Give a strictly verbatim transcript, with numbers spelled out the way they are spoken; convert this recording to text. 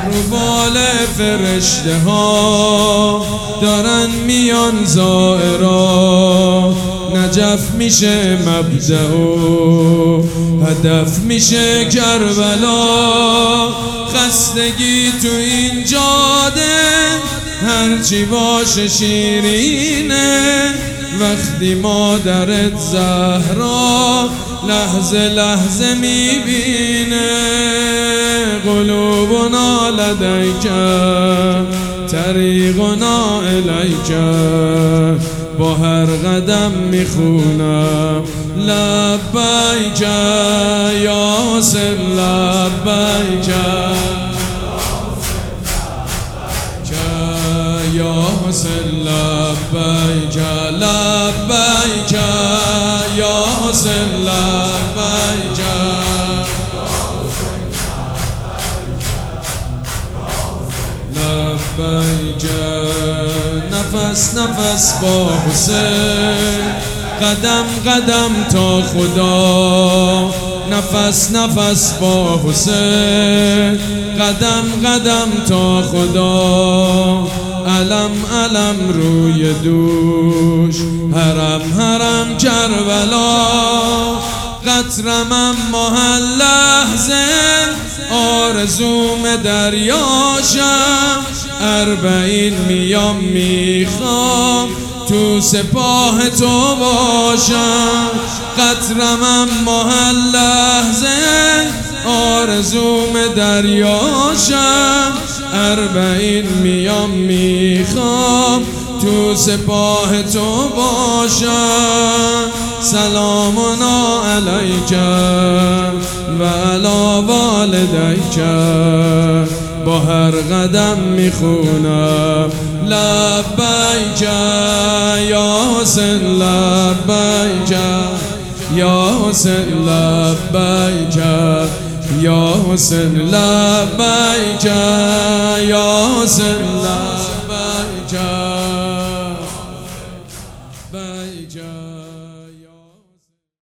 رو بال فرشته ها دارن میان زائرا، نجف میشه مبدأ و هدف میشه کربلا. خستگی تو این جاده هرچی باشه شیرینه، وقتی مادرت زهرا لحظه لحظه میبینه. قلوبنا لدیک طریقنا الیک، با هر قدم میخونم لبیک یا حسین لبیک یا حسین لبیک لبیک یا حسین لبیک. لبیک نفس نفس با حسین، قدم قدم تا خدا. نفس نفس با حسین، قدم قدم تا خدا. علم علم روی دوش، حرم حرم کربلا. قطرم اما هر لحظه آرزوم دریاشم. اربعین میام میخوام تو سپاه تو باشم. قطرم اما هر لحظه آرزوم دریاشم. اربعین میام میخوام تو سپاه تو باشم. سلامنا علیک و علی والدیک، با هر قدم میخونم لبیک یا حسین لبیک یا حسین لبیک یا حسین لبیک یا حسین لبیک.